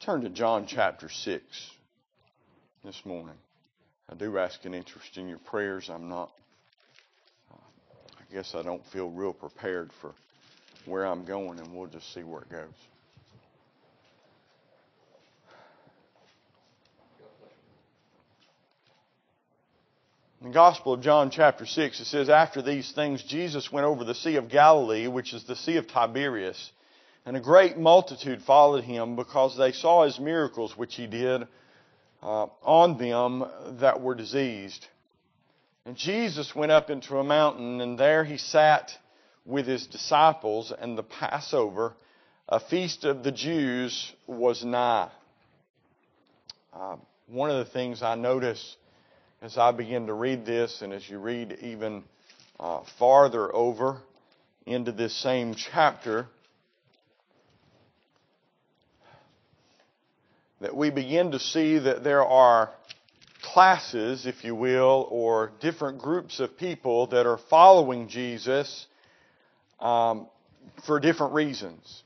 Turn to John chapter 6 this morning. I do ask an interest in your prayers. I guess I don't feel real prepared for where I'm going, and we'll just see where it goes. In the Gospel of John chapter 6, it says, "After these things, Jesus went over the Sea of Galilee, which is the Sea of Tiberias. And a great multitude followed him, because they saw his miracles which he did on them that were diseased. And Jesus went up into a mountain, and there he sat with his disciples, and the Passover, a feast of the Jews, was nigh." One of the things I notice as I begin to read this, and as you read even farther over into this same chapter, that we begin to see that there are classes, if you will, or different groups of people that are following Jesus for different reasons.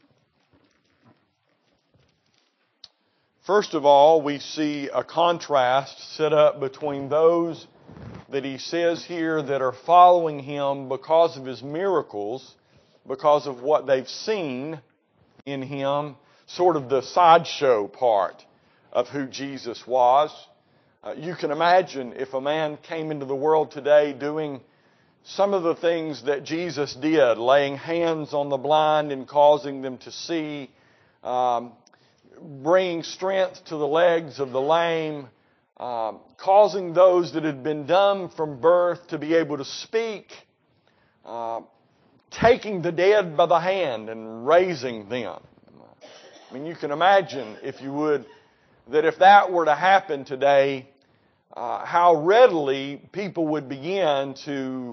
First of all, we see a contrast set up between those that he says here that are following him because of his miracles, because of what they've seen in him, sort of the sideshow part of who Jesus was. You can imagine if a man came into the world today doing some of the things that Jesus did, laying hands on the blind and causing them to see, bringing strength to the legs of the lame, causing those that had been dumb from birth to be able to speak, taking the dead by the hand and raising them. I mean, you can imagine, if you would, that if that were to happen today, how readily people would begin to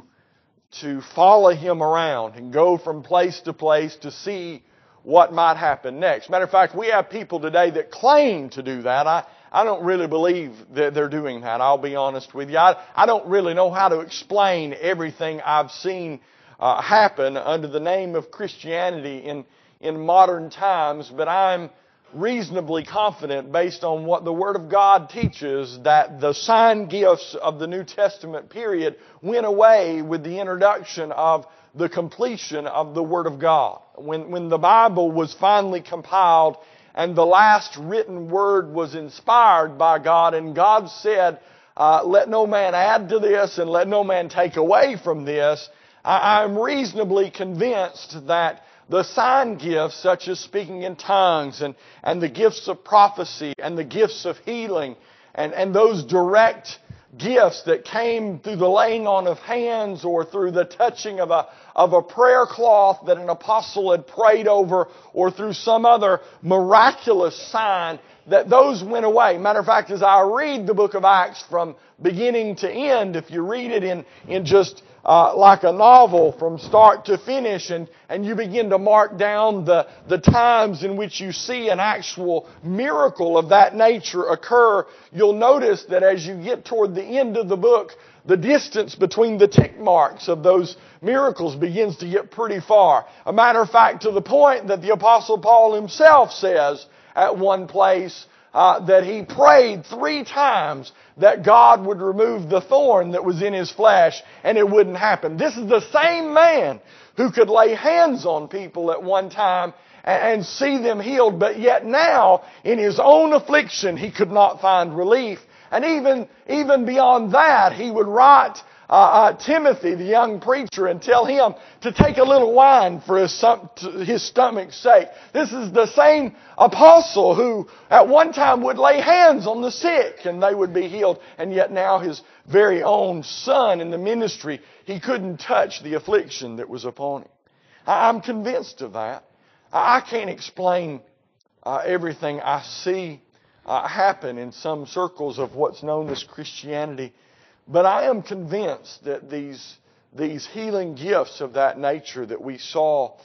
follow him around and go from place to place to see what might happen next. Matter of fact, we have people today that claim to do that. I don't really believe that they're doing that. I'll be honest with you. I don't really know how to explain everything I've seen happen under the name of Christianity in modern times, but I'm reasonably confident, based on what the Word of God teaches, that the sign gifts of the New Testament period went away with the introduction of the completion of the Word of God. When the Bible was finally compiled and the last written Word was inspired by God, and God said, "Let no man add to this and let no man take away from this," I'm reasonably convinced that the sign gifts, such as speaking in tongues and the gifts of prophecy and the gifts of healing and those direct gifts that came through the laying on of hands or through the touching of a prayer cloth that an apostle had prayed over, or through some other miraculous sign, that those went away. Matter of fact, as I read the book of Acts from beginning to end, if you read it in just like a novel from start to finish, and you begin to mark down the times in which you see an actual miracle of that nature occur, you'll notice that as you get toward the end of the book, the distance between the tick marks of those miracles begins to get pretty far. A matter of fact, to the point that the Apostle Paul himself says at one place that he prayed 3 times that God would remove the thorn that was in his flesh, and it wouldn't happen. This is the same man who could lay hands on people at one time and see them healed, but yet now, in his own affliction, he could not find relief. And even beyond that, he would write Timothy, the young preacher, and tell him to take a little wine for his stomach's sake. This is the same apostle who at one time would lay hands on the sick and they would be healed. And yet now his very own son in the ministry, he couldn't touch the affliction that was upon him. I'm convinced of that. I can't explain everything I see happen in some circles of what's known as Christianity. But I am convinced that these healing gifts of that nature that we saw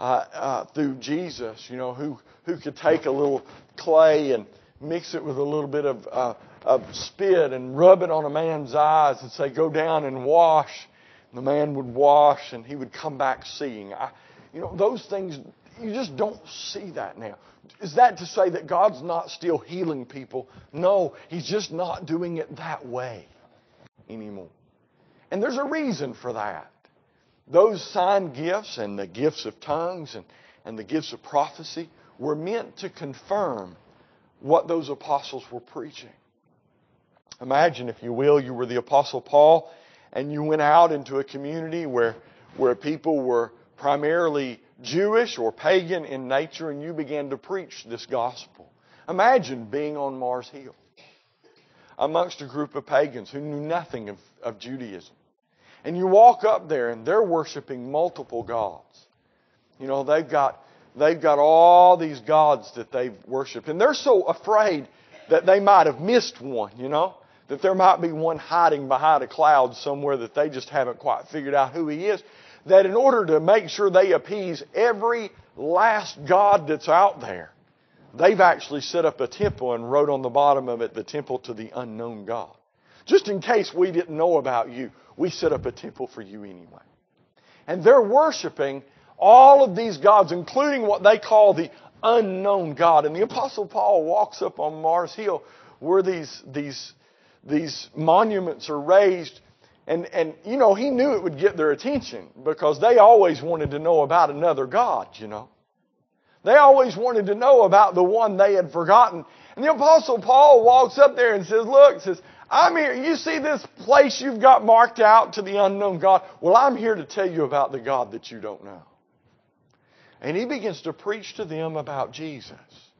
through Jesus, who could take a little clay and mix it with a little bit of spit and rub it on a man's eyes and say, "Go down and wash." And the man would wash and he would come back seeing. Those things, You just don't see that now. Is that to say that God's not still healing people? No, He's just not doing it that way anymore. And there's a reason for that. Those sign gifts and the gifts of tongues and the gifts of prophecy were meant to confirm what those apostles were preaching. Imagine, if you will, you were the Apostle Paul and you went out into a community where people were primarily Jewish or pagan in nature, and you began to preach this gospel. Imagine being on Mars Hill amongst a group of pagans who knew nothing of Judaism. And you walk up there and they're worshiping multiple gods. You know, they've got all these gods that they've worshipped. And they're so afraid that they might have missed one, you know. That there might be one hiding behind a cloud somewhere that they just haven't quite figured out who he is. That in order to make sure they appease every last god that's out there, they've actually set up a temple and wrote on the bottom of it, the temple to the unknown God. Just in case we didn't know about you, we set up a temple for you anyway. And they're worshiping all of these gods, including what they call the unknown God. And the Apostle Paul walks up on Mars Hill where these monuments are raised. And you know, he knew it would get their attention because they always wanted to know about another God, you know. They always wanted to know about the one they had forgotten. And the Apostle Paul walks up there and says, look, I'm here. You see this place you've got marked out to the unknown God? Well, I'm here to tell you about the God that you don't know. And he begins to preach to them about Jesus.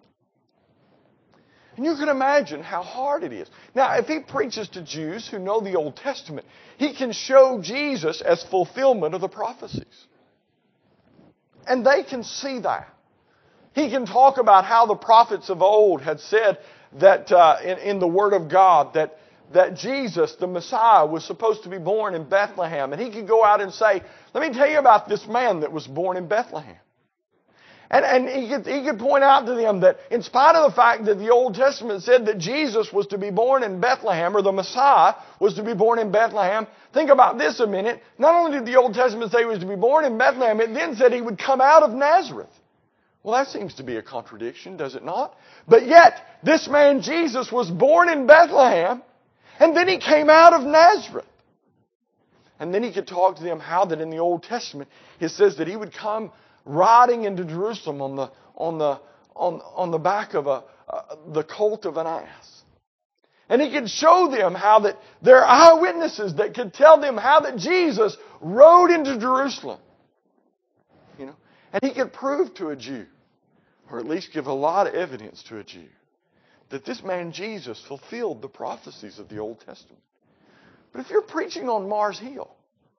And you can imagine how hard it is. Now, if he preaches to Jews who know the Old Testament, he can show Jesus as fulfillment of the prophecies. And they can see that. He can talk about how the prophets of old had said that in the Word of God that Jesus, the Messiah, was supposed to be born in Bethlehem. And he could go out and say, let me tell you about this man that was born in Bethlehem. And he could point out to them that in spite of the fact that the Old Testament said that Jesus was to be born in Bethlehem, or the Messiah was to be born in Bethlehem, think about this a minute. Not only did the Old Testament say he was to be born in Bethlehem, it then said he would come out of Nazareth. Well, that seems to be a contradiction, does it not? But yet, this man Jesus was born in Bethlehem, and then he came out of Nazareth. And then he could talk to them how that in the Old Testament, it says that he would come riding into Jerusalem on the back of the colt of an ass. And he could show them how that there are eyewitnesses that could tell them how that Jesus rode into Jerusalem. You know, and he could prove to a Jew, or at least give a lot of evidence to a Jew, that this man Jesus fulfilled the prophecies of the Old Testament. But if you're preaching on Mars Hill,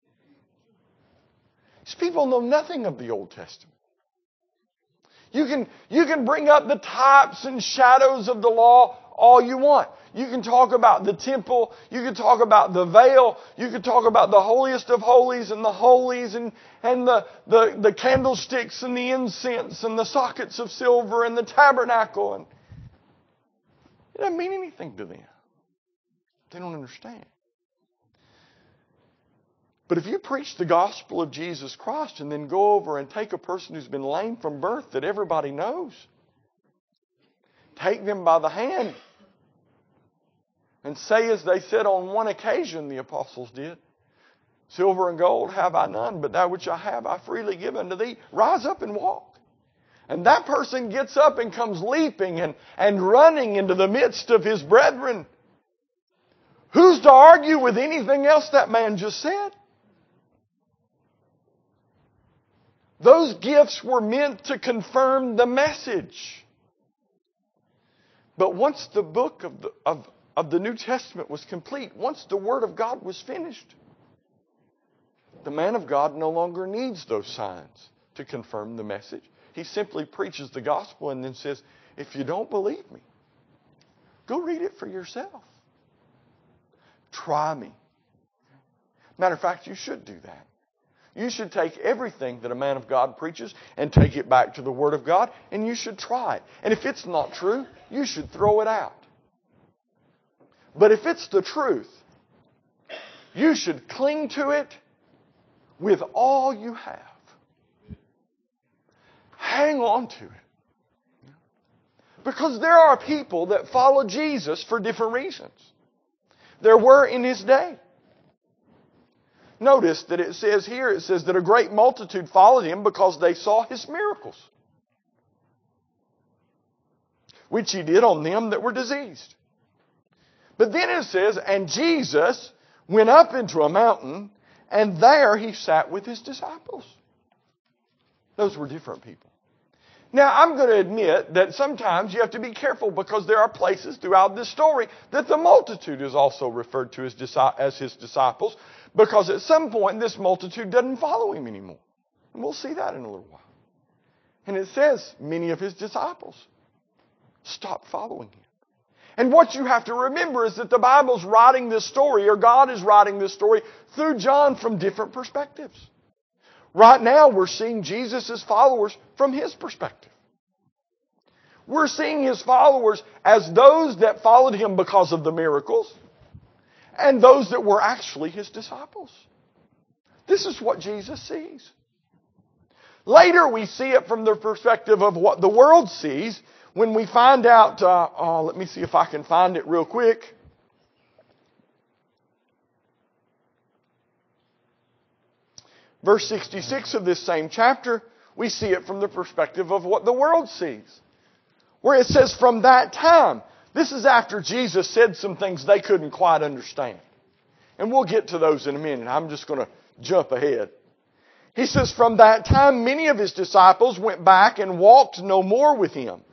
these people know nothing of the Old Testament. You can bring up the types and shadows of the law all you want. You can talk about the temple. You can talk about the veil. You can talk about the holiest of holies and the holies and the candlesticks and the incense and the sockets of silver and the tabernacle. And it doesn't mean anything to them. They don't understand. But if you preach the gospel of Jesus Christ and then go over and take a person who's been lame from birth that everybody knows, take them by the hand and say as they said on one occasion, the apostles did, silver and gold have I none, but that which I have I freely give unto thee. Rise up and walk. And that person gets up and comes leaping and running into the midst of his brethren. Who's to argue with anything else that man just said? Those gifts were meant to confirm the message. But once the book of the New Testament was complete, once the Word of God was finished, the man of God no longer needs those signs to confirm the message. He simply preaches the gospel and then says, if you don't believe me, go read it for yourself. Try me. Matter of fact, you should do that. You should take everything that a man of God preaches and take it back to the Word of God, and you should try it. And if it's not true, you should throw it out. But if it's the truth, you should cling to it with all you have. hang on to it. Because there are people that follow Jesus for different reasons. There were in His day. Notice that it says here, it says that a great multitude followed Him because they saw His miracles, which He did on them that were diseased. But then it says, and Jesus went up into a mountain, and there He sat with His disciples. Those were different people. Now, I'm going to admit that sometimes you have to be careful because there are places throughout this story that the multitude is also referred to as His disciples, because at some point this multitude doesn't follow Him anymore. And we'll see that in a little while. And it says many of His disciples stopped following Him. And what you have to remember is that the Bible's writing this story, or God is writing this story, through John from different perspectives. Right now, we're seeing Jesus' followers from his perspective. We're seeing His followers as those that followed Him because of the miracles, and those that were actually His disciples. This is what Jesus sees. Later, we see it from the perspective of what the world sees when we find out, let me see if I can find it real quick. Verse 66 of this same chapter, we see it from the perspective of what the world sees. Where it says, from that time, this is after Jesus said some things they couldn't quite understand. And we'll get to those in a minute. I'm just going to jump ahead. He says, from that time, many of His disciples went back and walked no more with Him.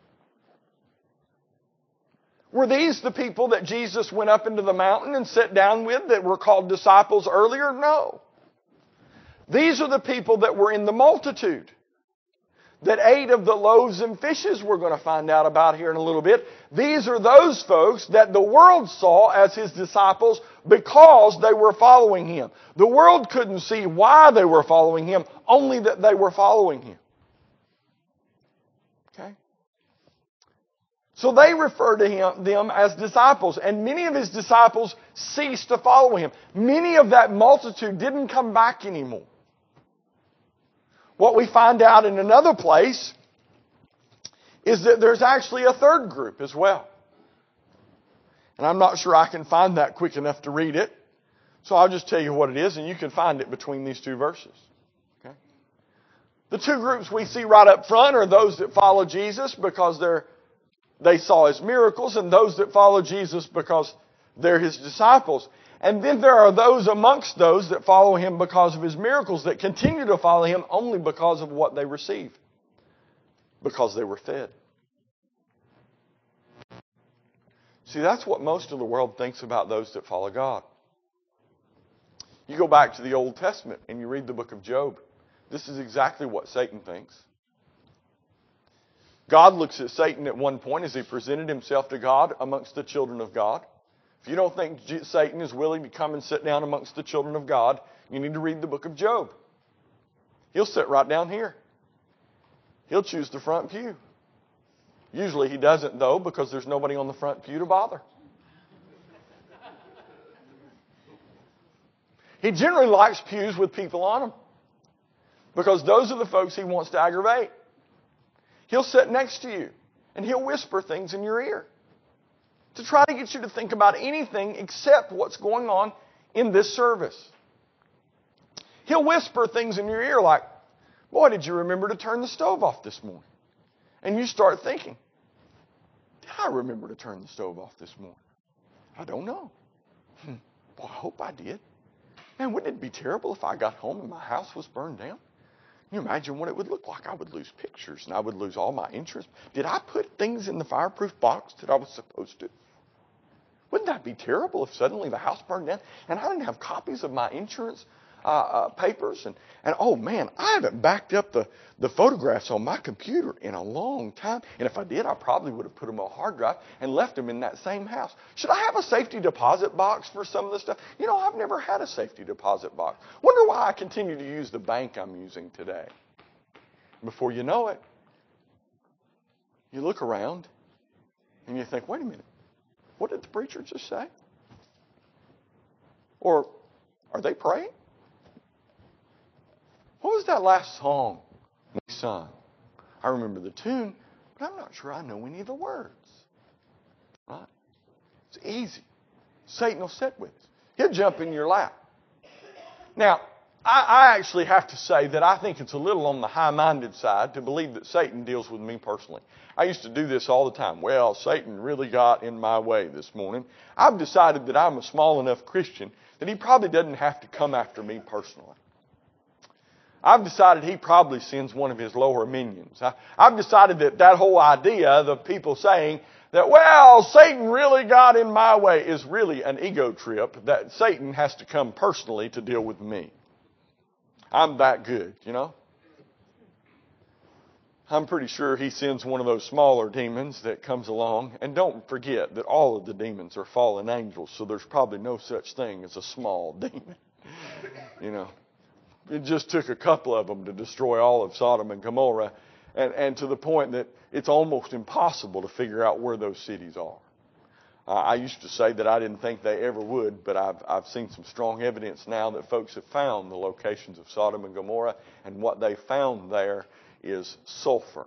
Were these the people that Jesus went up into the mountain and sat down with that were called disciples earlier? No. These are the people that were in the multitude that ate of the loaves and fishes we're going to find out about here in a little bit. These are those folks that the world saw as His disciples because they were following Him. The world couldn't see why they were following Him, only that they were following Him. Okay? So they refer to them as disciples, and many of His disciples ceased to follow Him. Many of that multitude didn't come back anymore. What we find out in another place is that there's actually a third group as well. And I'm not sure I can find that quick enough to read it. So I'll just tell you what it is, and you can find it between these two verses. Okay? The two groups we see right up front are those that follow Jesus because they saw His miracles, and those that follow Jesus because they're His disciples. And then there are those amongst those that follow Him because of His miracles that continue to follow Him only because of what they received. Because they were fed. See, that's what most of the world thinks about those that follow God. You go back to the Old Testament and you read the book of Job. This is exactly what Satan thinks. God looks at Satan at one point as he presented himself to God amongst the children of God. If you don't think Satan is willing to come and sit down amongst the children of God, you need to read the book of Job. He'll sit right down here. He'll choose the front pew. Usually he doesn't, though, because there's nobody on the front pew to bother. He generally likes pews with people on them because those are the folks he wants to aggravate. He'll sit next to you and he'll whisper things in your ear to try to get you to think about anything except what's going on in this service. He'll whisper things in your ear like, boy, did you remember to turn the stove off this morning? And you start thinking, did I remember to turn the stove off this morning? I don't know. Boy, I hope I did. Man, wouldn't it be terrible if I got home and my house was burned down? Can you imagine what it would look like? I would lose pictures and I would lose all my insurance. Did I put things in the fireproof box that I was supposed to? Wouldn't that be terrible if suddenly the house burned down and I didn't have copies of my insurance papers? And oh man, I haven't backed up the photographs on my computer in a long time. And if I did, I probably would have put them on a hard drive and left them in that same house. Should I have a safety deposit box for some of this stuff? You know, I've never had a safety deposit box. Wonder why I continue to use the bank I'm using today. Before you know it, you look around and you think, wait a minute. What did the preacher just say? Or are they praying? What was that last song we sung? I remember the tune, but I'm not sure I know any of the words. Right? It's easy. Satan will sit with us. He'll jump in your lap. Now, I actually have to say that I think it's a little on the high-minded side to believe that Satan deals with me personally. I used to do this all the time. Well, Satan really got in my way this morning. I've decided that I'm a small enough Christian that he probably doesn't have to come after me personally. I've decided he probably sends one of his lower minions. I've decided that whole idea of people saying that, well, Satan really got in my way is really an ego trip, that Satan has to come personally to deal with me. I'm that good, you know. I'm pretty sure he sends one of those smaller demons that comes along. And don't forget that all of the demons are fallen angels, so there's probably no such thing as a small demon. You know, it just took a couple of them to destroy all of Sodom and Gomorrah, and to the point that it's almost impossible to figure out where those cities are. I used to say that I didn't think they ever would, but I've seen some strong evidence now that folks have found the locations of Sodom and Gomorrah, and what they found there is sulfur.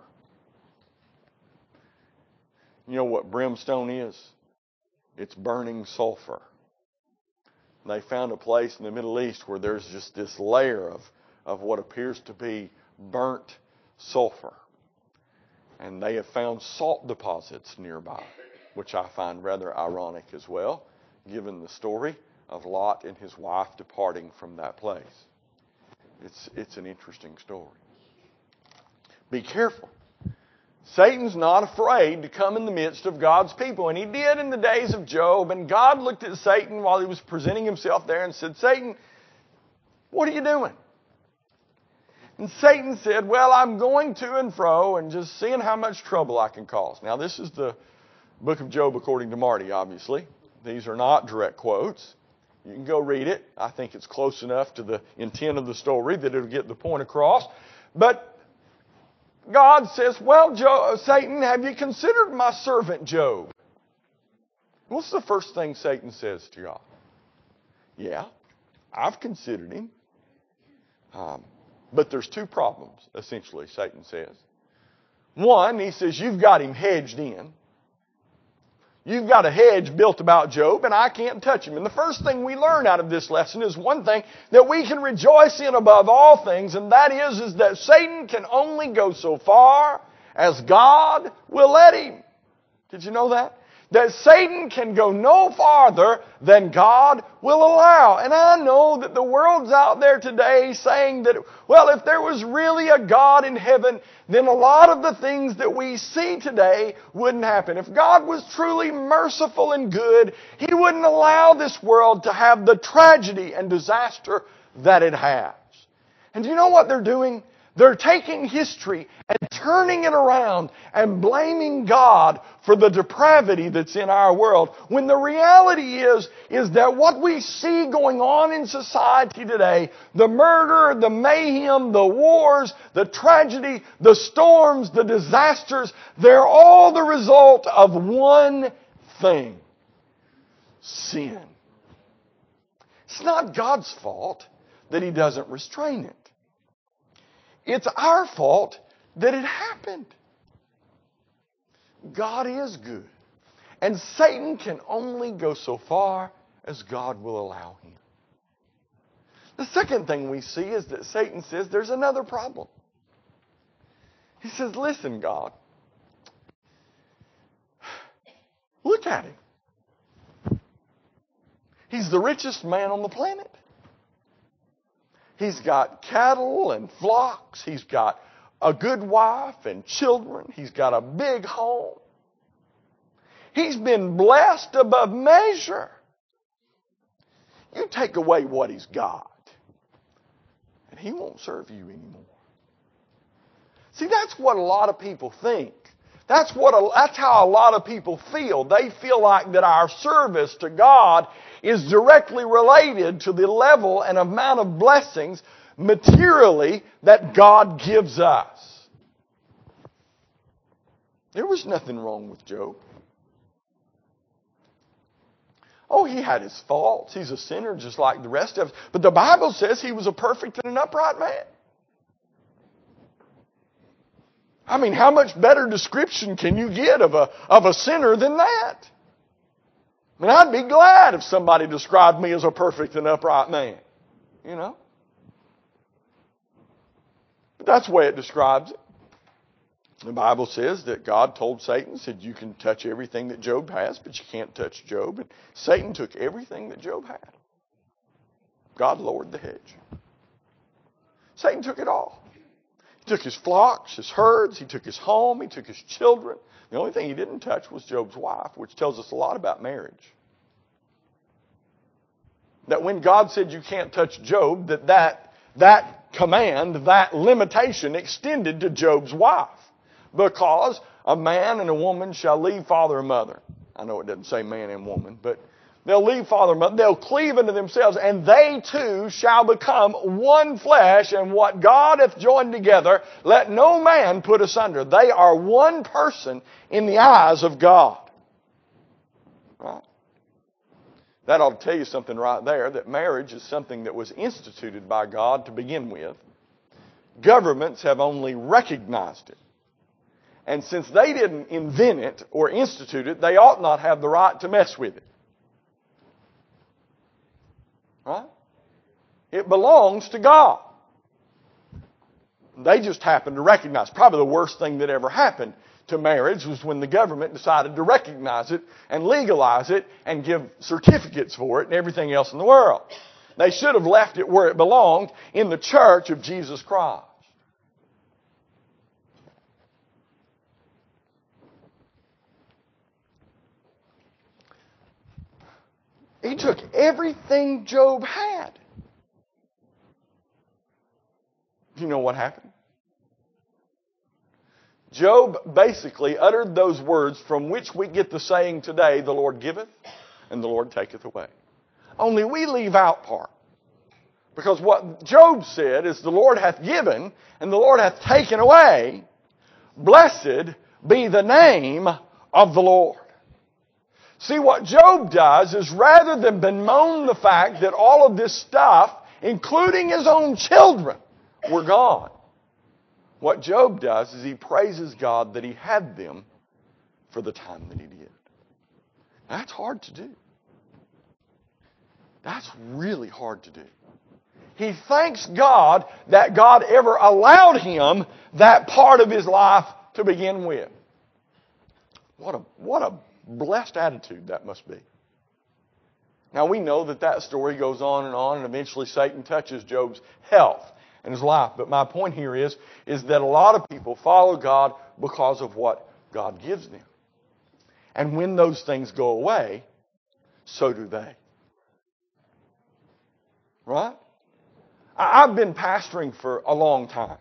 You know what brimstone is? It's burning sulfur. They found a place in the Middle East where there's just this layer of what appears to be burnt sulfur. And they have found salt deposits nearby, which I find rather ironic as well, given the story of Lot and his wife departing from that place. It's an interesting story. Be careful. Satan's not afraid to come in the midst of God's people. And he did in the days of Job. And God looked at Satan while he was presenting himself there and said, Satan, what are you doing? And Satan said, well, I'm going to and fro and just seeing how much trouble I can cause. Now, this is the book of Job according to Marty, obviously. These are not direct quotes. You can go read it. I think it's close enough to the intent of the story that it'll get the point across. But God says, well, Satan, have you considered my servant Job? What's the first thing Satan says to God? Yeah, I've considered him. But there's two problems, essentially, Satan says. One, he says, you've got him hedged in. You've got a hedge built about Job, and I can't touch him. And the first thing we learn out of this lesson is one thing that we can rejoice in above all things, and that is that Satan can only go so far as God will let him. Did you know that? That Satan can go no farther than God will allow. And I know that the world's out there today saying that, well, if there was really a God in heaven, then a lot of the things that we see today wouldn't happen. If God was truly merciful and good, He wouldn't allow this world to have the tragedy and disaster that it has. And do you know what they're doing? They're taking history and turning it around and blaming God for the depravity that's in our world. When the reality is that what we see going on in society today, the murder, the mayhem, the wars, the tragedy, the storms, the disasters, they're all the result of one thing: sin. It's not God's fault that He doesn't restrain it. It's our fault that it happened. God is good. And Satan can only go so far as God will allow him. The second thing we see is that Satan says there's another problem. He says, listen, God, look at him. He's the richest man on the planet. He's got cattle and flocks. He's got a good wife and children. He's got a big home. He's been blessed above measure. You take away what he's got, and he won't serve you anymore. See, that's what a lot of people think. That's how a lot of people feel. They feel like that our service to God is directly related to the level and amount of blessings materially that God gives us. There was nothing wrong with Job. Oh, he had his faults. He's a sinner just like the rest of us. But the Bible says he was a perfect and an upright man. I mean, how much better description can you get of a sinner than that? I mean, I'd be glad if somebody described me as a perfect and upright man. You know? But that's the way it describes it. The Bible says that God told Satan, said, you can touch everything that Job has, but you can't touch Job. And Satan took everything that Job had. God lowered the hedge. Satan took it all. He took his flocks, his herds, he took his home, he took his children. The only thing he didn't touch was Job's wife, which tells us a lot about marriage. That when God said you can't touch Job, that command, that limitation extended to Job's wife. Because a man and a woman shall leave father and mother. I know it doesn't say man and woman, but they'll leave father and mother. They'll cleave unto themselves, and they two shall become one flesh. And what God hath joined together, let no man put asunder. They are one person in the eyes of God. Right? That ought to tell you something right there, that marriage is something that was instituted by God to begin with. Governments have only recognized it. And since they didn't invent it or institute it, they ought not have the right to mess with it. Right? It belongs to God. They just happen to recognize. Probably the worst thing that ever happened to marriage was when the government decided to recognize it and legalize it and give certificates for it and everything else in the world. They should have left it where it belonged, in the church of Jesus Christ. He took everything Job had. Do you know what happened? Job basically uttered those words from which we get the saying today, the Lord giveth and the Lord taketh away. Only we leave out part. Because what Job said is, the Lord hath given and the Lord hath taken away. Blessed be the name of the Lord. See, what Job does is, rather than bemoan the fact that all of this stuff, including his own children, were gone, what Job does is he praises God that he had them for the time that he did. That's hard to do. That's really hard to do. He thanks God that God ever allowed him that part of his life to begin with. What a blessed attitude that must be. Now we know that story goes on, and eventually Satan touches Job's health and his life. But my point here is that a lot of people follow God because of what God gives them. And when those things go away, so do they. Right? I've been pastoring for a long time.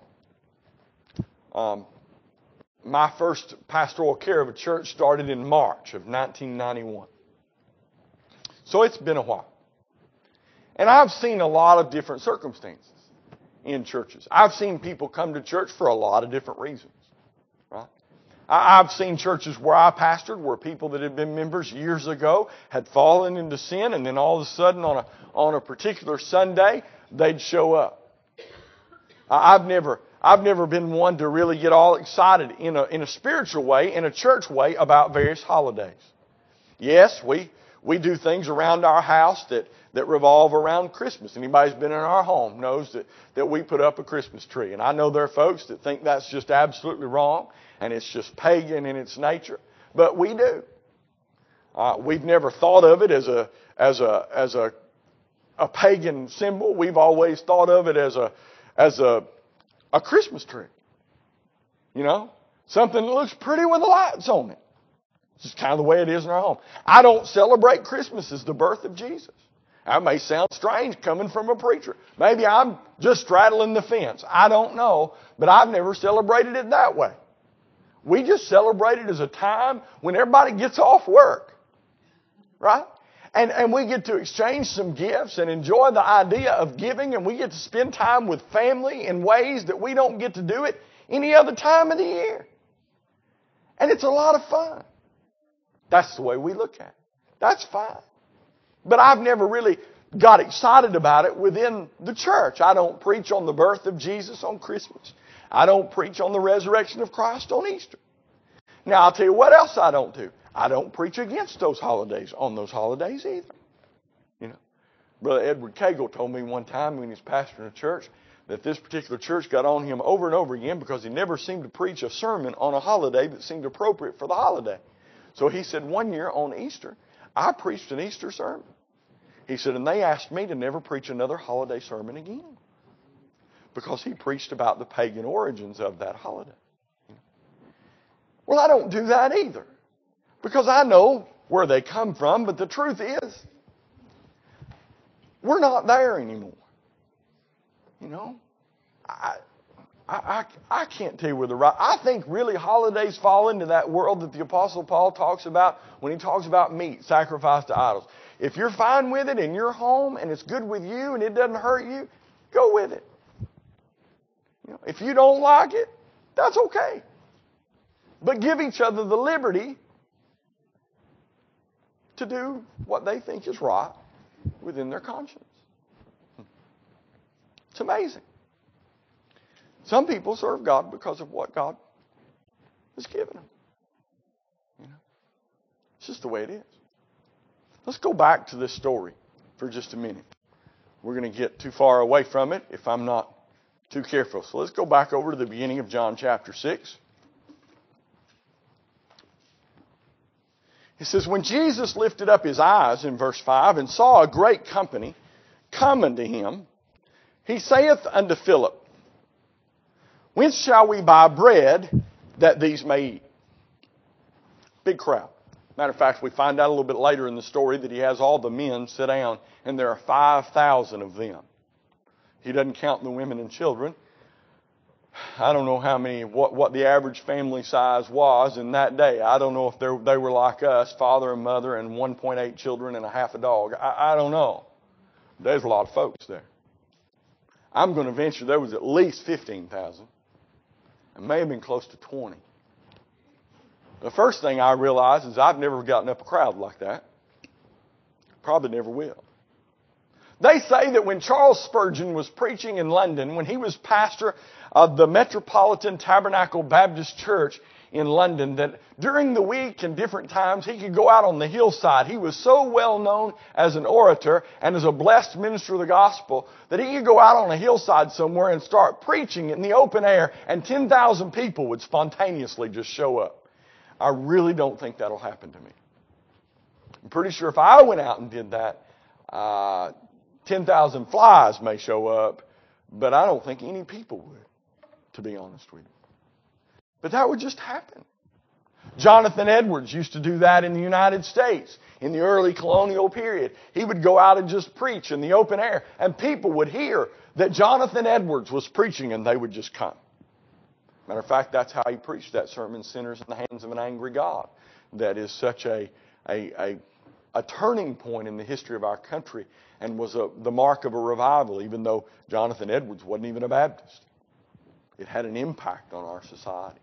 My first pastoral care of a church started in March of 1991. So it's been a while. And I've seen a lot of different circumstances in churches. I've seen people come to church for a lot of different reasons. Right? I've seen churches where I pastored where people that had been members years ago had fallen into sin, and then all of a sudden on a particular Sunday, they'd show up. I've never been one to really get all excited in a spiritual way, in a church way, about various holidays. Yes, we do things around our house that revolve around Christmas. Anybody who's been in our home knows that we put up a Christmas tree. And I know there are folks that think that's just absolutely wrong and it's just pagan in its nature. But we do. We've never thought of it as a pagan symbol. We've always thought of it as a Christmas tree. You know? Something that looks pretty with the lights on it. It's just kind of the way it is in our home. I don't celebrate Christmas as the birth of Jesus. That may sound strange coming from a preacher. Maybe I'm just straddling the fence. I don't know. But I've never celebrated it that way. We just celebrate it as a time when everybody gets off work. Right? And we get to exchange some gifts and enjoy the idea of giving, and we get to spend time with family in ways that we don't get to do it any other time of the year. And it's a lot of fun. That's the way we look at it. That's fine. But I've never really got excited about it within the church. I don't preach on the birth of Jesus on Christmas. I don't preach on the resurrection of Christ on Easter. Now, I'll tell you what else I don't do. I don't preach against those holidays on those holidays either. You know, Brother Edward Cagle told me one time when he was pastoring a church that this particular church got on him over and over again because he never seemed to preach a sermon on a holiday that seemed appropriate for the holiday. So he said one year on Easter, I preached an Easter sermon. He said, and they asked me to never preach another holiday sermon again because he preached about the pagan origins of that holiday. Well, I don't do that either because I know where they come from, but the truth is, we're not there anymore. You know, I can't tell you where the right. I think really holidays fall into that world that the Apostle Paul talks about when he talks about meat sacrificed to idols. If you're fine with it in your home and it's good with you and it doesn't hurt you, go with it. You know, if you don't like it, that's okay. But give each other the liberty to do what they think is right within their conscience. It's amazing. Some people serve God because of what God has given them. You know, it's just the way it is. Let's go back to this story for just a minute. We're going to get too far away from it if I'm not too careful. So let's go back over to the beginning of John chapter 6. It says, when Jesus lifted up his eyes in verse 5 and saw a great company come unto him, he saith unto Philip, whence shall we buy bread that these may eat? Big crowd. Matter of fact, we find out a little bit later in the story that he has all the men sit down, and there are 5,000 of them. He doesn't count the women and children. I don't know how many, what the average family size was in that day. I don't know if they were like us, father and mother and 1.8 children and a half a dog. I don't know. There's a lot of folks there. I'm going to venture there was at least 15,000. It may have been close to 20. The first thing I realize is I've never gotten up a crowd like that. Probably never will. They say that when Charles Spurgeon was preaching in London, when he was pastor of the Metropolitan Tabernacle Baptist Church in London, that during the week and different times he could go out on the hillside. He was so well known as an orator and as a blessed minister of the gospel that he could go out on a hillside somewhere and start preaching in the open air, and 10,000 people would spontaneously just show up. I really don't think that'll happen to me. I'm pretty sure if I went out and did that, 10,000 flies may show up, but I don't think any people would, to be honest with you. But that would just happen. Jonathan Edwards used to do that in the United States in the early colonial period. He would go out and just preach in the open air, and people would hear that Jonathan Edwards was preaching, and they would just come. Matter of fact, that's how he preached that sermon, Sinners in the Hands of an Angry God. That is such a turning point in the history of our country and was the mark of a revival, even though Jonathan Edwards wasn't even a Baptist. It had an impact on our society.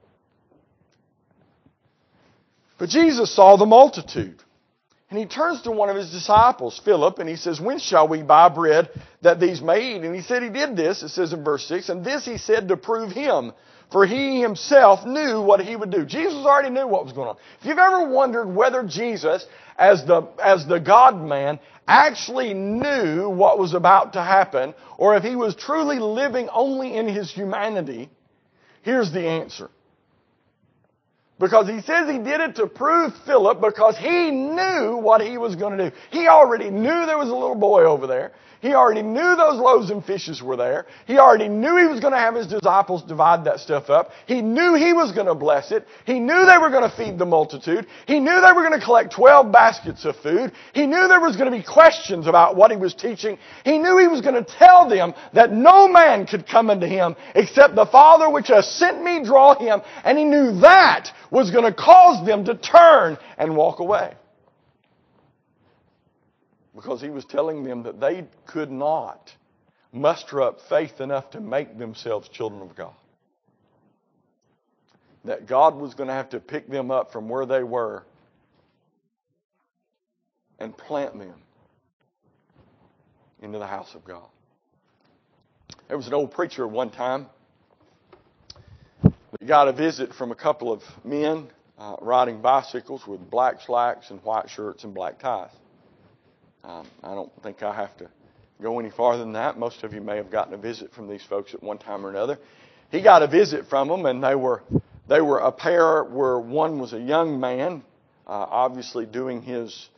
But Jesus saw the multitude. And he turns to one of his disciples, Philip, and he says, whence shall we buy bread that these may eat? And he said he did this, it says in verse 6, and this he said to prove him, for he himself knew what he would do. Jesus already knew what was going on. If you've ever wondered whether Jesus, as the God-man, actually knew what was about to happen, or if he was truly living only in his humanity, here's the answer. Because he says he did it to prove Philip because he knew what he was going to do. He already knew there was a little boy over there. He already knew those loaves and fishes were there. He already knew he was going to have his disciples divide that stuff up. He knew he was going to bless it. He knew they were going to feed the multitude. He knew they were going to collect 12 baskets of food. He knew there was going to be questions about what he was teaching. He knew he was going to tell them that no man could come unto him except the Father which has sent me draw him. And he knew that was going to cause them to turn and walk away. Because he was telling them that they could not muster up faith enough to make themselves children of God. That God was going to have to pick them up from where they were and plant them into the house of God. There was an old preacher one time got a visit from a couple of men riding bicycles with black slacks and white shirts and black ties. I don't think I have to go any farther than that. Most of you may have gotten a visit from these folks at one time or another. He got a visit from them, and they were a pair where one was a young man, obviously doing his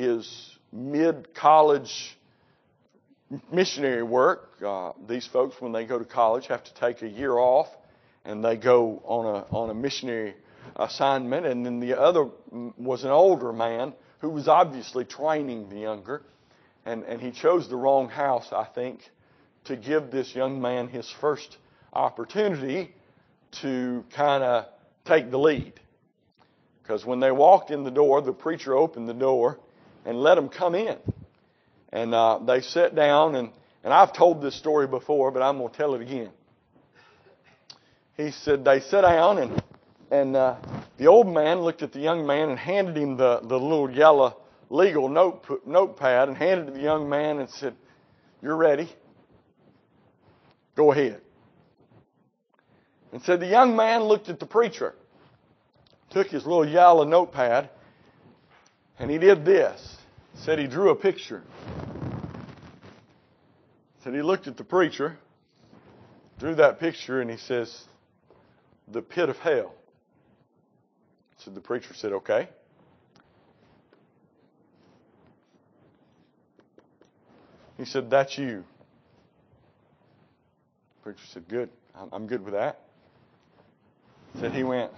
mid-college missionary work. These folks, when they go to college, have to take a year off, and they go on a missionary assignment. And then the other was an older man who was obviously training the younger. And he chose the wrong house, I think, to give this young man his first opportunity to kind of take the lead. Because when they walked in the door, the preacher opened the door and let them come in. And they sat down, and I've told this story before, but I'm going to tell it again. He said they sat down, and the old man looked at the young man and handed him the little yellow legal notepad and handed it to the young man and said, "You're ready. Go ahead." And said the young man looked at the preacher, took his little yellow notepad, and he did this. Said he drew a picture. Said he looked at the preacher, drew that picture, and he says, "The pit of hell." So the preacher said, "Okay." He said, "That's you." The preacher said, "Good. I'm good with that." Said he went,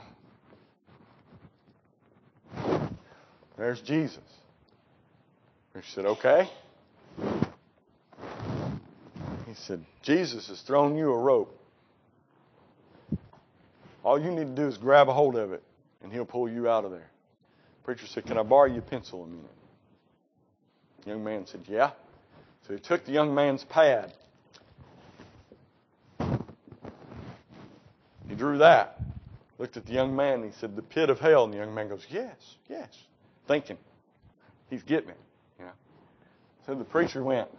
"There's Jesus." The preacher said, "Okay." He said, "Jesus has thrown you a rope. All you need to do is grab a hold of it, and he'll pull you out of there." The preacher said, "Can I borrow your pencil a minute?" The young man said, "Yeah." So he took the young man's pad. He drew that. Looked at the young man and he said, "The pit of hell." And the young man goes, "Yes, yes." Thinking, he's getting it. You know. So the preacher went,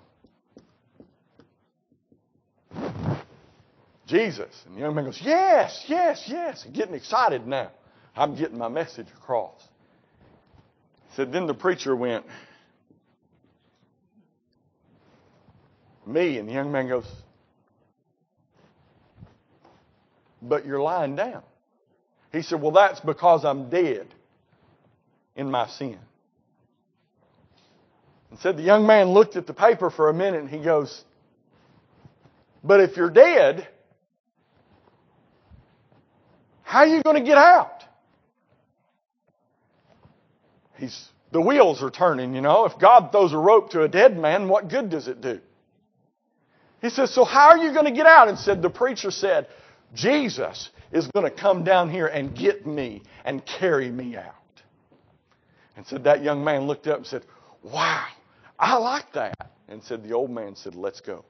"Jesus." And the young man goes, "Yes, yes, yes." And getting excited now. I'm getting my message across. Said, then the preacher went, "Me." And the young man goes, "But you're lying down." He said, "Well, that's because I'm dead in my sin." And said the young man looked at the paper for a minute and he goes, "But if you're dead, how are you going to get out?" The wheels are turning, you know. If God throws a rope to a dead man, what good does it do? He says, "So how are you going to get out?" And said, the preacher said, "Jesus is going to come down here and get me and carry me out." And said that young man looked up and said, "Wow, I like that." And said the old man said, "Let's go."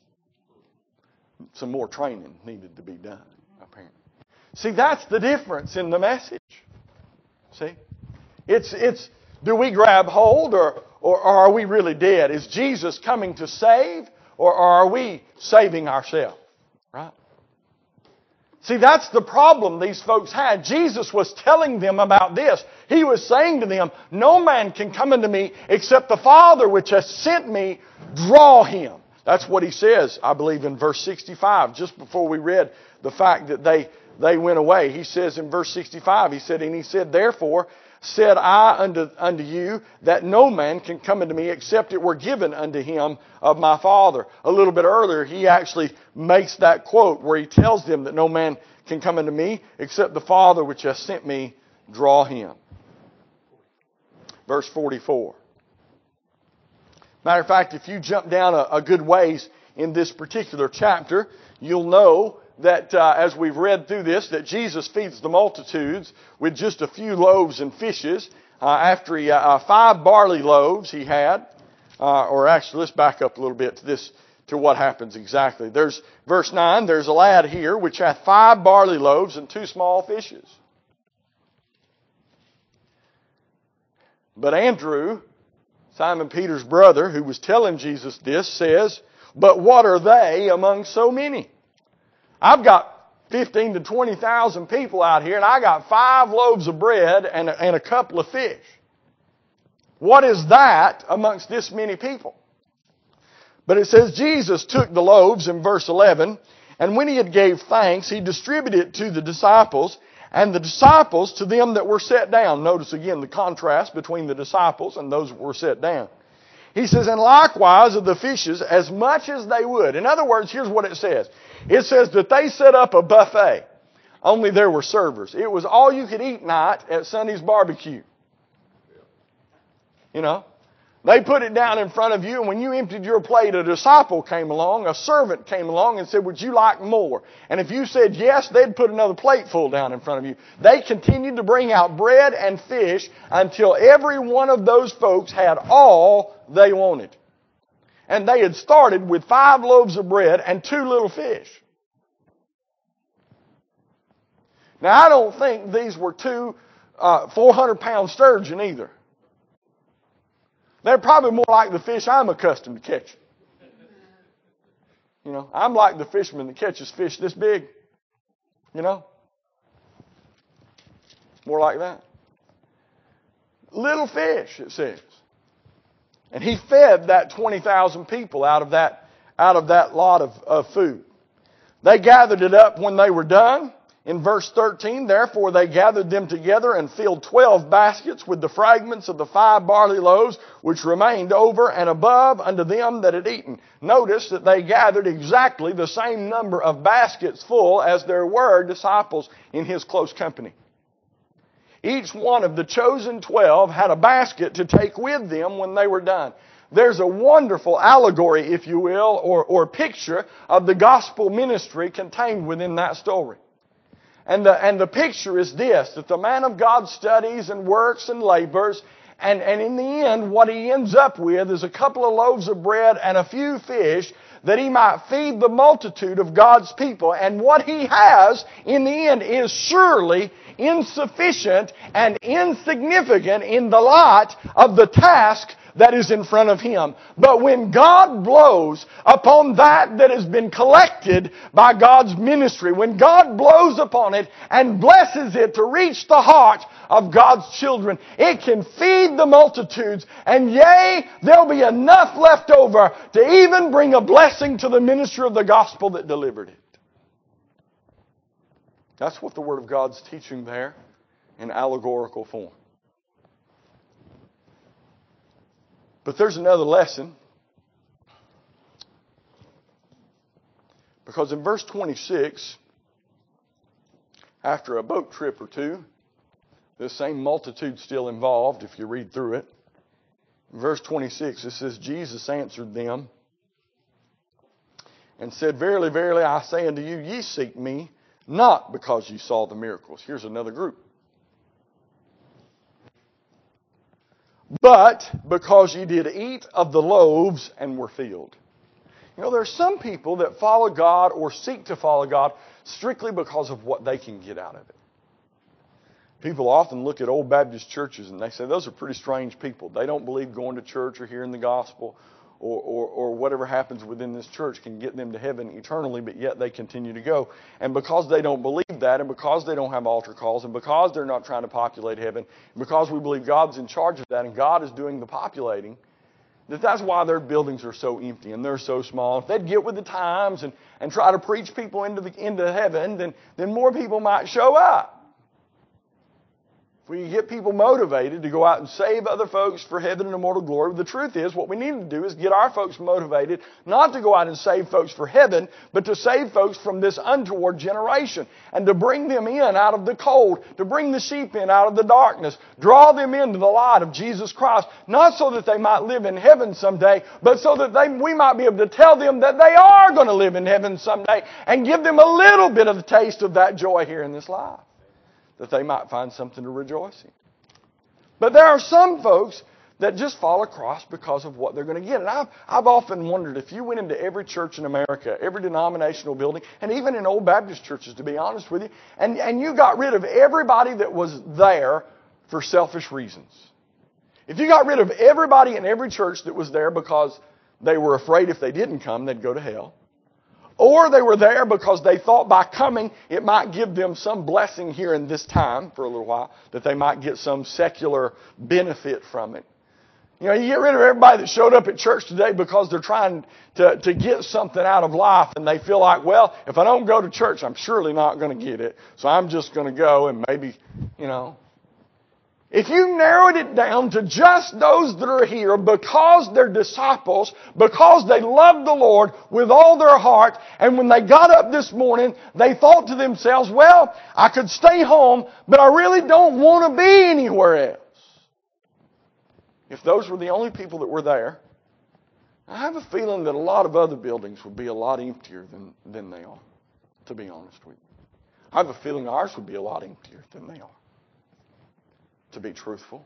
Some more training needed to be done, apparently. See, that's the difference in the message. See? It's do we grab hold or are we really dead? Is Jesus coming to save or are we saving ourselves? Right? See, that's the problem these folks had. Jesus was telling them about this. He was saying to them, "No man can come unto me except the Father which has sent me draw him." That's what he says, I believe, in verse 65, just before we read the fact that they went away. He says in verse 65, he said, "Therefore said I unto you that no man can come unto me except it were given unto him of my Father." A little bit earlier, he actually makes that quote where he tells them that no man can come unto me except the Father which has sent me draw him. Verse 44. Matter of fact, if you jump down a good ways in this particular chapter, you'll know that as we've read through this, that Jesus feeds the multitudes with just a few loaves and fishes. After 5 barley loaves he had, or actually let's back up a little bit to what happens exactly. There's verse 9, "There's a lad here which hath 5 barley loaves and 2 small fishes. But Andrew, Simon Peter's brother, who was telling Jesus this, says, But what are they among so many? I've got 15 to 20,000 people out here, and I got 5 loaves of bread and a couple of fish. What is that amongst this many people? But it says Jesus took the loaves in verse 11, and when he had gave thanks, he distributed it to the disciples, and the disciples to them that were set down. Notice again the contrast between the disciples and those that were set down. He says, and likewise of the fishes, as much as they would. In other words, here's what it says. It says that they set up a buffet. Only there were servers. It was all you could eat night at Sunday's barbecue. You know, they put it down in front of you, and when you emptied your plate, a disciple came along, a servant came along and said, would you like more? And if you said yes, they'd put another plate full down in front of you. They continued to bring out bread and fish until every one of those folks had all they wanted. And they had started with 5 loaves of bread and 2 little fish. Now, I don't think these were 2 400-pound sturgeon either. They're probably more like the fish I'm accustomed to catching. You know, I'm like the fisherman that catches fish this big. You know? More like that. Little fish, it says. And he fed that 20,000 people out of that lot of food. They gathered it up when they were done. In verse 13, therefore they gathered them together and filled 12 baskets with the fragments of the 5 barley loaves which remained over and above unto them that had eaten. Notice that they gathered exactly the same number of baskets full as there were disciples in his close company. Each one of the chosen 12 had a basket to take with them when they were done. There's a wonderful allegory, if you will, or picture of the gospel ministry contained within that story. And the picture is this, that the man of God studies and works and labors, and in the end, what he ends up with is a couple of loaves of bread and a few fish that he might feed the multitude of God's people. And what he has in the end is surely insufficient and insignificant in the light of the task that is in front of him. But when God blows upon that has been collected by God's ministry, when God blows upon it and blesses it to reach the heart of God's children, it can feed the multitudes, and yea, there'll be enough left over to even bring a blessing to the ministry of the gospel that delivered it. That's what the Word of God's teaching there in allegorical form. But there's another lesson. Because in verse 26, after a boat trip or two, this same multitude's still involved if you read through it. In verse 26, it says, Jesus answered them and said, verily, verily, I say unto you, ye seek me, not because ye saw the miracles. Here's another group. But because ye did eat of the loaves and were filled. You know, there are some people that follow God or seek to follow God strictly because of what they can get out of it. People often look at old Baptist churches and they say, those are pretty strange people. They don't believe going to church or hearing the gospel or whatever happens within this church can get them to heaven eternally, but yet they continue to go. And because they don't believe that, and because they don't have altar calls, and because they're not trying to populate heaven, and because we believe God's in charge of that and God is doing the populating, that's why their buildings are so empty and they're so small. If they'd get with the times and try to preach people into heaven, then more people might show up. If we get people motivated to go out and save other folks for heaven and immortal glory, the truth is what we need to do is get our folks motivated not to go out and save folks for heaven, but to save folks from this untoward generation and to bring them in out of the cold, to bring the sheep in out of the darkness, draw them into the light of Jesus Christ, not so that they might live in heaven someday, but so that we might be able to tell them that they are going to live in heaven someday and give them a little bit of the taste of that joy here in this life, that they might find something to rejoice in. But there are some folks that just fall across because of what they're going to get. And I've often wondered, if you went into every church in America, every denominational building, and even in old Baptist churches, to be honest with you, and you got rid of everybody that was there for selfish reasons. If you got rid of everybody in every church that was there because they were afraid if they didn't come, they'd go to hell, Or they were there because they thought by coming it might give them some blessing here in this time for a little while, that they might get some secular benefit from it. You know, you get rid of everybody that showed up at church today because they're trying to get something out of life, and they feel like, well, if I don't go to church, I'm surely not going to get it, so I'm just going to go and maybe, you know. If you narrowed it down to just those that are here because they're disciples, because they love the Lord with all their heart, and when they got up this morning, they thought to themselves, well, I could stay home, but I really don't want to be anywhere else. If those were the only people that were there, I have a feeling that a lot of other buildings would be a lot emptier than they are, to be honest with you. I have a feeling ours would be a lot emptier than they are, to be truthful.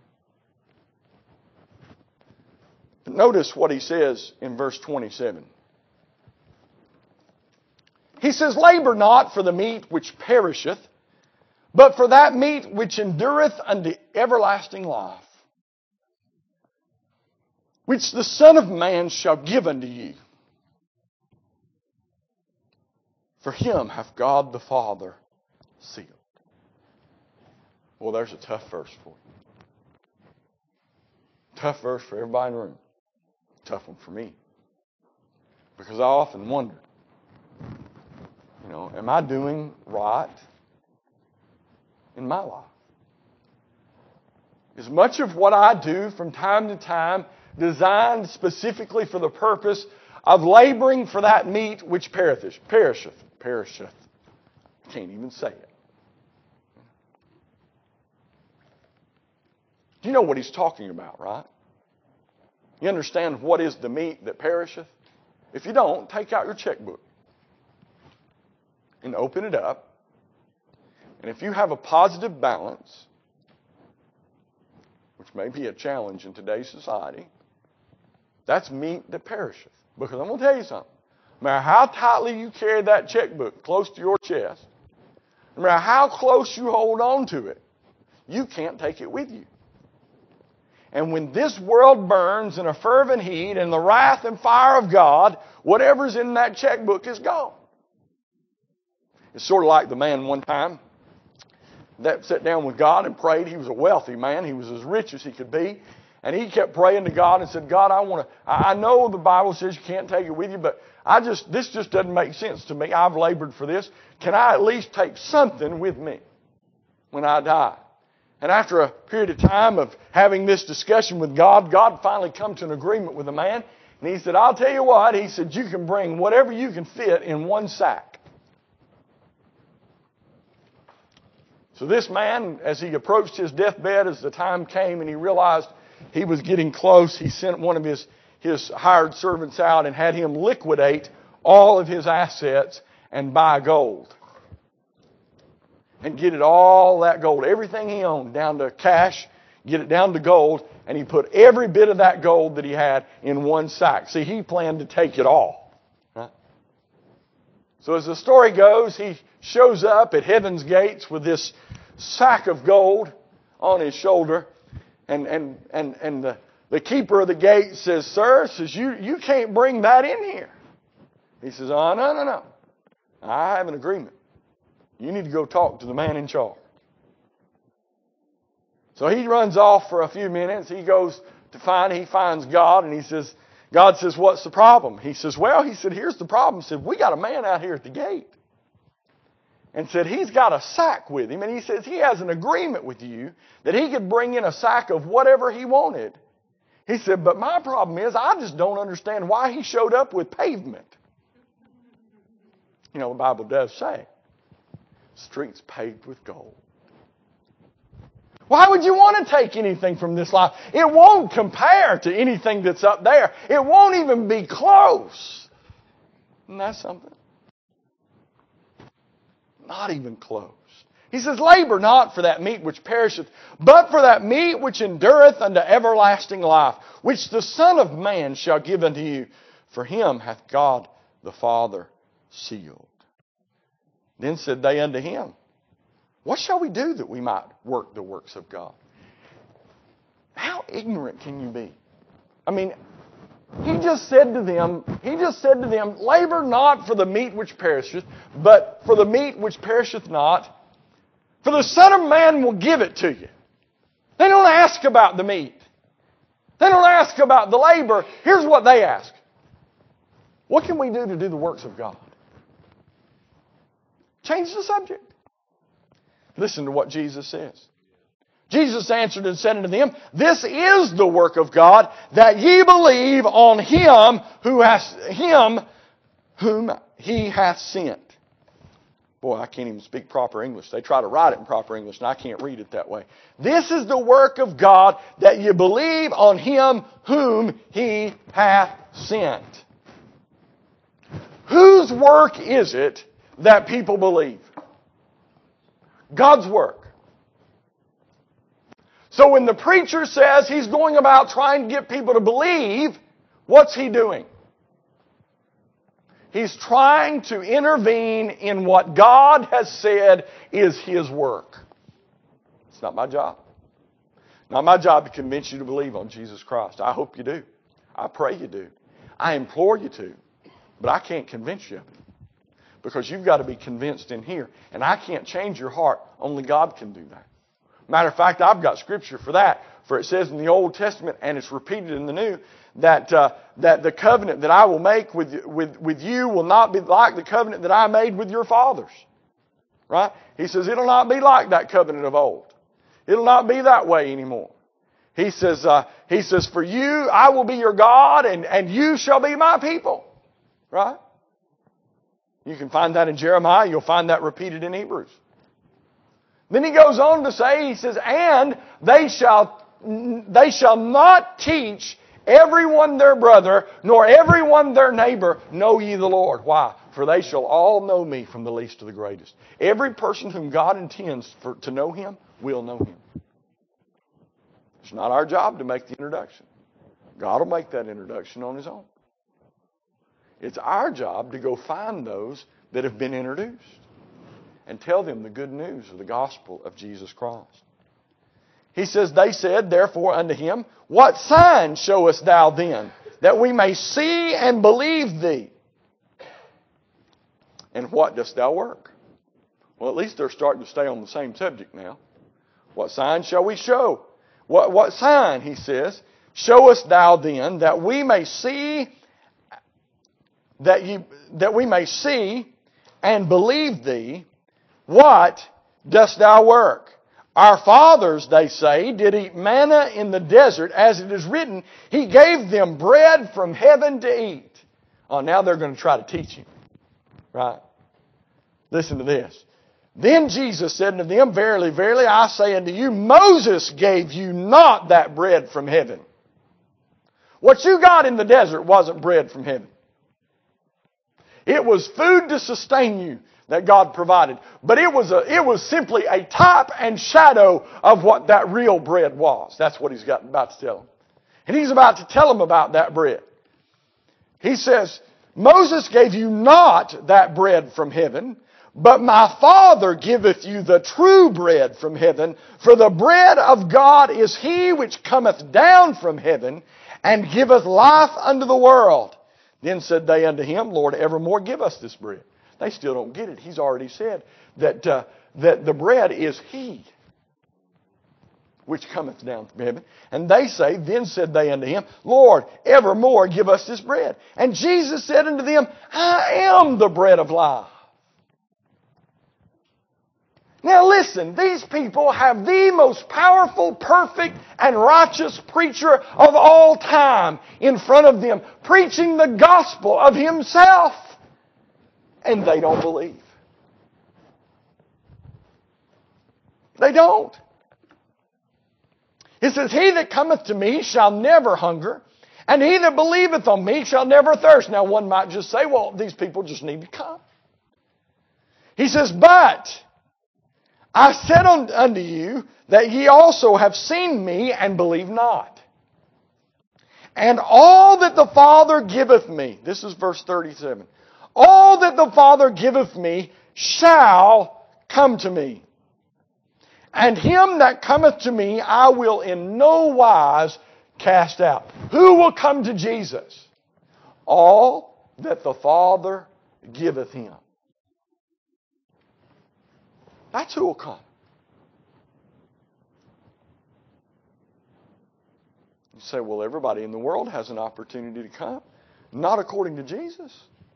But notice what he says in verse 27. He says, labor not for the meat which perisheth, but for that meat which endureth unto everlasting life, which the Son of Man shall give unto you. For him hath God the Father sealed. Well, there's a tough verse for you. Tough verse for everybody in the room. Tough one for me. Because I often wonder, you know, am I doing right in my life? Is much of what I do from time to time designed specifically for the purpose of laboring for that meat which perisheth? I can't even say it. Do you know what he's talking about, right? You understand what is the meat that perisheth? If you don't, take out your checkbook and open it up. And if you have a positive balance, which may be a challenge in today's society, that's meat that perisheth. Because I'm going to tell you something. No matter how tightly you carry that checkbook close to your chest, no matter how close you hold on to it, you can't take it with you. And when this world burns in a fervent heat and the wrath and fire of God, whatever's in that checkbook is gone. It's sort of like the man one time that sat down with God and prayed. He was a wealthy man. He was as rich as he could be. And he kept praying to God and said, God, I know the Bible says you can't take it with you, but this just doesn't make sense to me. I've labored for this. Can I at least take something with me when I die? And after a period of time of having this discussion with God, God finally come to an agreement with the man. And he said, I'll tell you what. He said, you can bring whatever you can fit in one sack. So this man, as he approached his deathbed, as the time came and he realized he was getting close, he sent one of his hired servants out and had him liquidate all of his assets and buy gold. And get it all that gold, everything he owned, down to cash, get it down to gold, and he put every bit of that gold that he had in one sack. See, he planned to take it all. Right? So as the story goes, he shows up at heaven's gates with this sack of gold on his shoulder, and the keeper of the gate says, sir, you can't bring that in here. He says, oh, no. I have an agreement. You need to go talk to the man in charge. So he runs off for a few minutes. He goes he finds God, and God says, what's the problem? He says, here's the problem. He said, we got a man out here at the gate. And said, he's got a sack with him. And he says, he has an agreement with you that he could bring in a sack of whatever he wanted. He said, but my problem is, I just don't understand why he showed up with pavement. You know, the Bible does say, streets paved with gold. Why would you want to take anything from this life? It won't compare to anything that's up there. It won't even be close. Isn't that something? Not even close. He says, labor not for that meat which perisheth, but for that meat which endureth unto everlasting life, which the Son of Man shall give unto you. For him hath God the Father sealed. Then said they unto him, what shall we do that we might work the works of God? How ignorant can you be? I mean, He just said to them, labor not for the meat which perisheth, but for the meat which perisheth not, for the Son of Man will give it to you. They don't ask about the meat. They don't ask about the labor. Here's what they ask. What can we do to do the works of God? Change the subject. Listen to what Jesus says. Jesus answered and said unto them, This is the work of God, that ye believe on Him whom He hath sent. Boy, I can't even speak proper English. They try to write it in proper English, and I can't read it that way. This is the work of God, that ye believe on Him whom He hath sent. Whose work is it that people believe? God's work. So when the preacher says he's going about trying to get people to believe, what's he doing? He's trying to intervene in what God has said is His work. It's not my job. Not my job to convince you to believe on Jesus Christ. I hope you do. I pray you do. I implore you to. But I can't convince you of it. Because you've got to be convinced in here. And I can't change your heart. Only God can do that. Matter of fact, I've got scripture for that. For it says in the Old Testament, and it's repeated in the New, that the covenant that I will make with you will not be like the covenant that I made with your fathers. Right? He says, it'll not be like that covenant of old. It'll not be that way anymore. He says, for you, I will be your God, and you shall be my people. Right? You can find that in Jeremiah. You'll find that repeated in Hebrews. Then he goes on to say, he says, and they shall not teach everyone their brother, nor everyone their neighbor, know ye the Lord. Why? For they shall all know me from the least to the greatest. Every person whom God intends to know Him will know Him. It's not our job to make the introduction. God will make that introduction on His own. It's our job to go find those that have been introduced and tell them the good news of the gospel of Jesus Christ. He says, they said, therefore, unto him, What sign showest thou then, that we may see and believe thee? And what dost thou work? Well, at least they're starting to stay on the same subject now. What sign shall we show? What sign, he says, showest thou then, that we may see, that we may see and believe thee? What dost thou work? Our fathers, they say, did eat manna in the desert, as it is written, He gave them bread from heaven to eat. Oh, now they're going to try to teach Him. Right? Listen to this. Then Jesus said unto them, Verily, verily, I say unto you, Moses gave you not that bread from heaven. What you got in the desert wasn't bread from heaven. It was food to sustain you that God provided. But it was simply a type and shadow of what that real bread was. That's what He's about to tell them. And He's about to tell them about that bread. He says, Moses gave you not that bread from heaven, but my Father giveth you the true bread from heaven. For the bread of God is He which cometh down from heaven, and giveth life unto the world. Then said they unto Him, Lord, evermore give us this bread. They still don't get it. He's already said that the bread is He which cometh down from heaven. And they say, then said they unto Him, Lord, evermore give us this bread. And Jesus said unto them, I am the bread of life. Now listen, these people have the most powerful, perfect, and righteous preacher of all time in front of them, preaching the gospel of Himself. And they don't believe. They don't. It says, He that cometh to me shall never hunger, and he that believeth on me shall never thirst. Now one might just say, well, these people just need to come. He says, but I said unto you that ye also have seen me and believe not. And all that the Father giveth me, this is verse 37, all that the Father giveth me shall come to me. And him that cometh to me I will in no wise cast out. Who will come to Jesus? All that the Father giveth him. That's who will come. You say, well, everybody in the world has an opportunity to come. Not according to Jesus.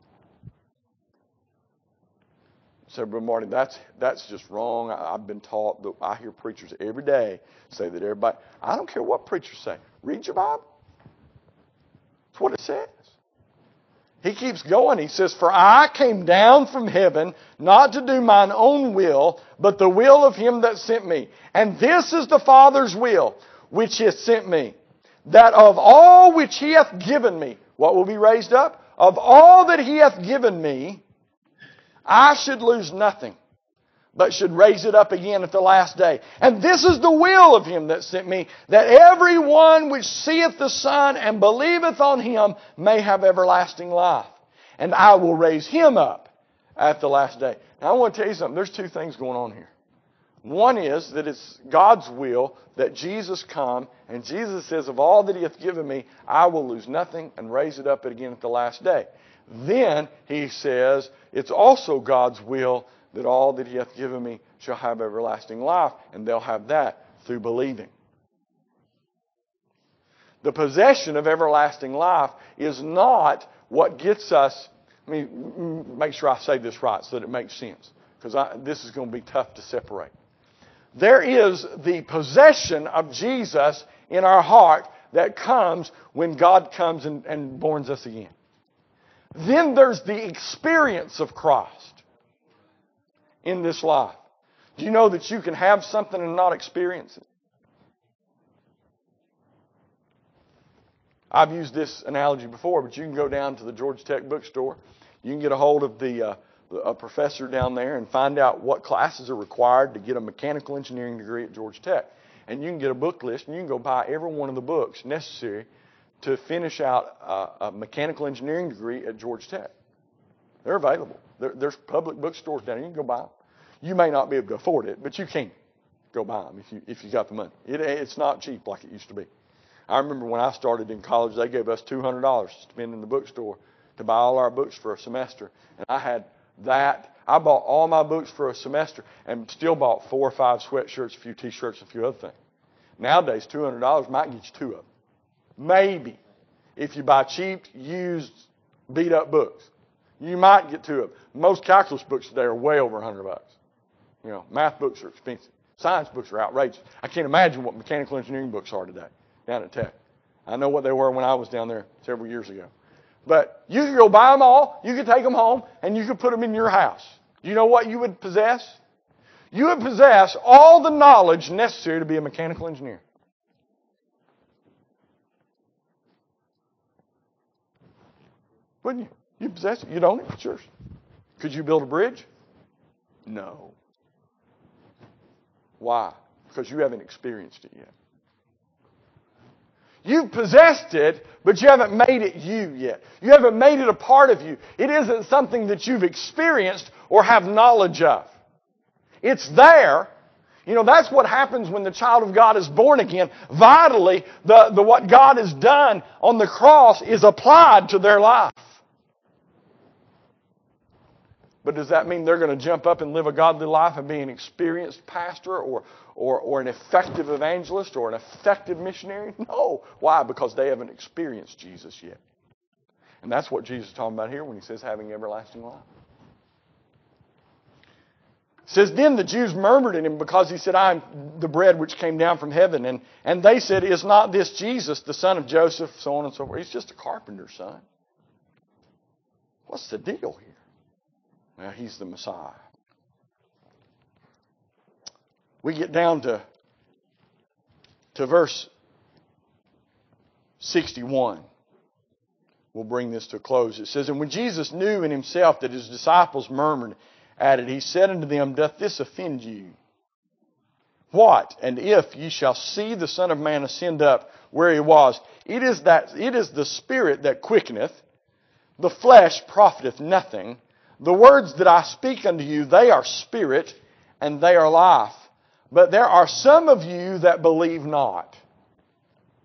So, Brother Marty, that's just wrong. I've been taught that I hear preachers every day say that everybody. I don't care what preachers say. Read your Bible. That's what it says. He keeps going. He says, "For I came down from heaven not to do mine own will, but the will of him that sent me. And this is the Father's will, which hath sent me, that of all which he hath given me," what will be raised up? "Of all that he hath given me, I should lose nothing, but should raise it up again at the last day. And this is the will of him that sent me, that every one which seeth the Son and believeth on him may have everlasting life. And I will raise him up at the last day." Now I want to tell you something. There's two things going on here. One is that it's God's will that Jesus come, and Jesus says, "Of all that he hath given me, I will lose nothing and raise it up again at the last day." Then he says, it's also God's will that all that he hath given me shall have everlasting life, and they'll have that through believing. The possession of everlasting life is not what gets us. Let me make sure I say this right so that it makes sense, because this is going to be tough to separate. There is the possession of Jesus in our heart that comes when God comes and borns us again. Then there's the experience of Christ in this life. Do you know that you can have something and not experience it? I've used this analogy before, but you can go down to the Georgia Tech bookstore. You can get a hold of a professor down there and find out what classes are required to get a mechanical engineering degree at Georgia Tech. And you can get a book list, and you can go buy every one of the books necessary to finish out a mechanical engineering degree at Georgia Tech. They're available. There's public bookstores down there. You can go buy them. You may not be able to afford it, but you can go buy them if you got the money. It's not cheap like it used to be. I remember when I started in college, they gave us $200 to spend in the bookstore to buy all our books for a semester. And I had that. I bought all my books for a semester and still bought 4 or 5 sweatshirts, a few T-shirts, a few other things. Nowadays, $200 might get you 2 of them. Maybe. If you buy cheap, used, beat-up books. You might get 2 of them. Most calculus books today are way over $100. You know, math books are expensive. Science books are outrageous. I can't imagine what mechanical engineering books are today down at Tech. I know what they were when I was down there several years ago. But you could go buy them all, you could take them home, and you could put them in your house. Do you know what you would possess? You would possess all the knowledge necessary to be a mechanical engineer. Wouldn't you? You possess it. You don't. It's yours. Could you build a bridge? No. Why? Because you haven't experienced it yet. You've possessed it, but you haven't made it you yet. You haven't made it a part of you. It isn't something that you've experienced or have knowledge of. It's there. You know, that's what happens when the child of God is born again. Vitally, what God has done on the cross is applied to their life. But does that mean they're going to jump up and live a godly life and be an experienced pastor or an effective evangelist or an effective missionary? No. Why? Because they haven't experienced Jesus yet. And that's what Jesus is talking about here when he says having everlasting life. It says, then the Jews murmured at him because he said, I am the bread which came down from heaven. And they said, is not this Jesus, the son of Joseph, so on and so forth? He's just a carpenter's son. What's the deal here? Well, he's the Messiah. We get down to verse 61. We'll bring this to a close. It says, and when Jesus knew in himself that his disciples murmured at it, he said unto them, doth this offend you? What? And if ye shall see the Son of Man ascend up where he was, it is the Spirit that quickeneth, the flesh profiteth nothing. The words that I speak unto you, they are spirit, and they are life. But there are some of you that believe not.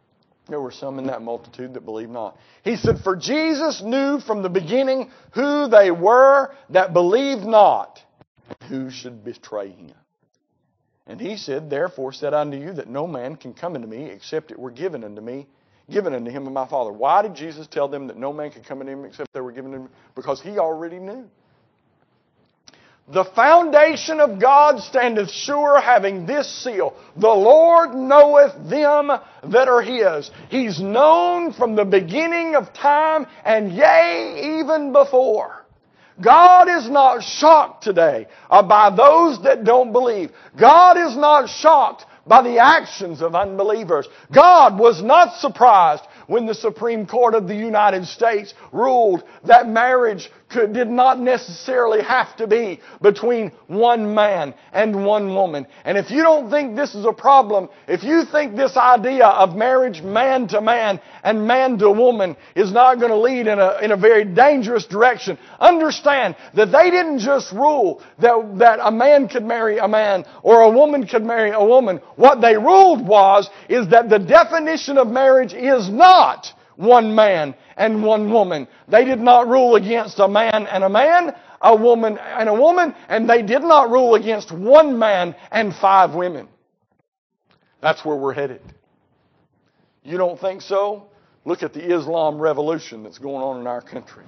There were some in that multitude that believed not. He said, for Jesus knew from the beginning who they were that believed not, and who should betray him. And he said, therefore said I unto you that no man can come unto me except it were given unto him of my Father. Why did Jesus tell them that no man could come unto him except they were given unto him? Because he already knew. The foundation of God standeth sure, having this seal. The Lord knoweth them that are His. He's known from the beginning of time, and yea, even before. God is not shocked today by those that don't believe. God is not shocked by the actions of unbelievers. God was not surprised when the Supreme Court of the United States ruled that marriage did not necessarily have to be between one man and one woman. And if you don't think this is a problem, if you think this idea of marriage man to man and man to woman is not going to lead in a very dangerous direction, understand that they didn't just rule that a man could marry a man or a woman could marry a woman. What they ruled is that the definition of marriage is not one man and one woman. They did not rule against a man, a woman and a woman, and they did not rule against one man and 5 women. That's where we're headed. You don't think so? Look at the Islam revolution that's going on in our country.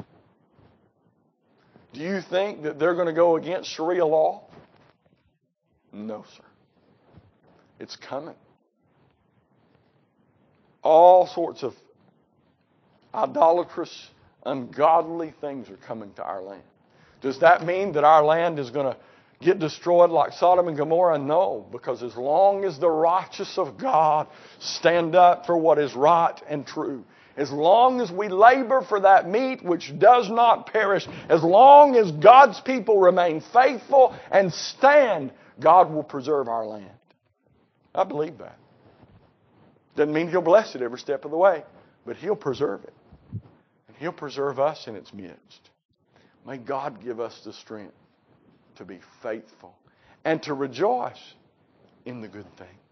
Do you think that they're going to go against Sharia law? No, sir. It's coming. All sorts of idolatrous, ungodly things are coming to our land. Does that mean that our land is going to get destroyed like Sodom and Gomorrah? No, because as long as the righteous of God stand up for what is right and true, as long as we labor for that meat which does not perish, as long as God's people remain faithful and stand, God will preserve our land. I believe that. Doesn't mean He'll bless it every step of the way, but He'll preserve it. And He'll preserve us in its midst. May God give us the strength to be faithful and to rejoice in the good things.